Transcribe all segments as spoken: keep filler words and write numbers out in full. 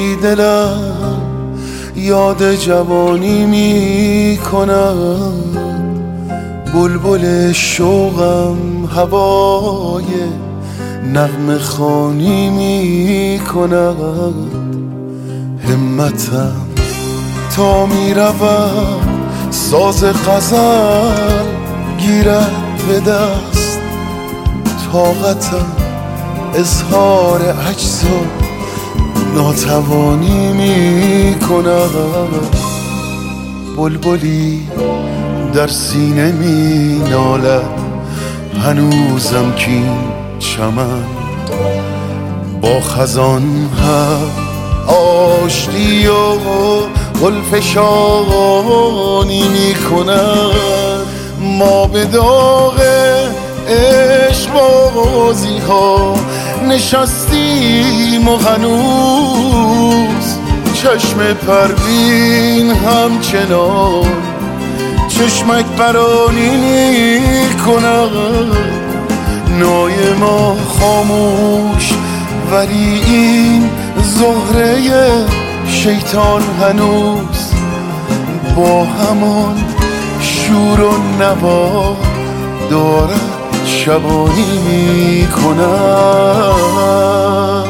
دلم یاد جوانی می کند، بلبل شوقم هوای نغمه خوانی می کند. همتم تا می رود ساز غزل گیرد به دست، طاقتم اظهار عجز و ناتوانی می کند. بلبلی در سینه می نالد هنوزم کین چمن، با خزان هم آشتی و گلفشانی می کند. ما به داغ عشق بازی ها نشستیم و هنوز چشم پروین همچنان چشمک برانی می کند. نای ما خاموش ولی این زهره شیطان هنوز با همان شور و نوا دارد شبانی می کند.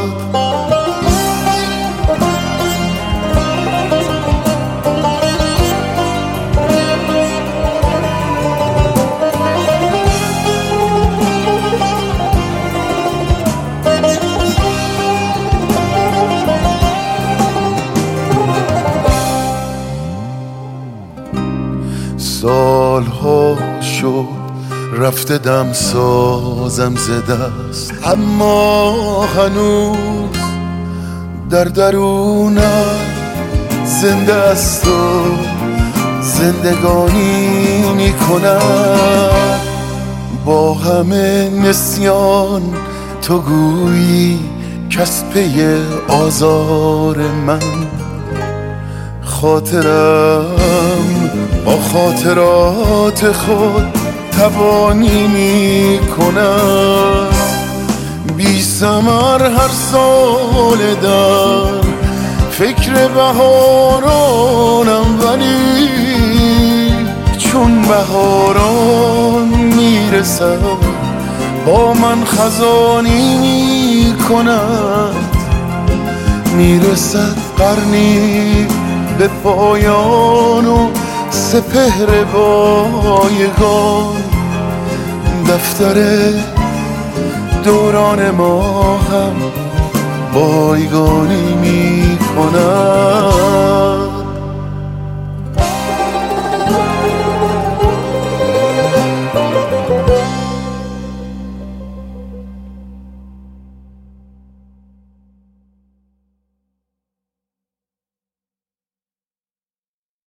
سالها شد رفته دم سازم ز دست، اما هنوز در درونم زنده است و زندگانی می کند. با همه نسیان تو گویی کس پی آزار من، خاطرم با خاطرات خود تبانی می کند. بی ثمر هر سال در فکر بهارانم، ولی چون بهاران میرسد با من خزانی می کند. میرسد قرنی به پایان و سپهر بایگان، دفتر دوران ما هم بایگانی می کند.